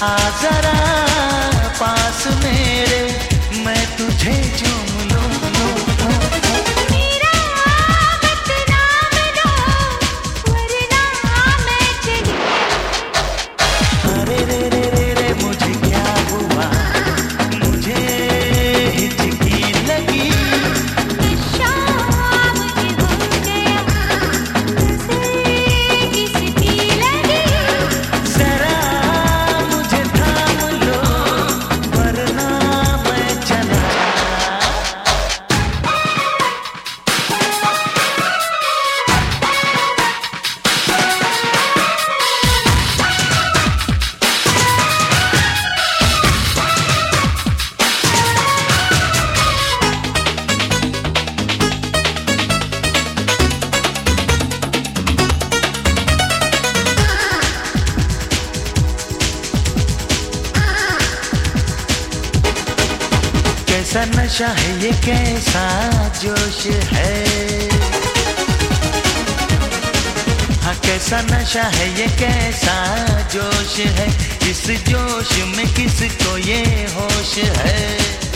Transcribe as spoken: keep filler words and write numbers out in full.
आ जरा पास मेरे, मैं तुझे चूम लूं। मेरा बदनाम लो, वरना मैं चली। अरे रे रे रे रे मुझे क्या हुआ, मुझे हिचकी लगी। नशा मुझे हो गया, नजर किसकी लगी। जरा मुझे थाम लो, वरना मैं चला। कैसा नशा है ये, कैसा जोश है। हाँ कैसा नशा है ये, कैसा जोश है। इस जोश में किसको ये होश है।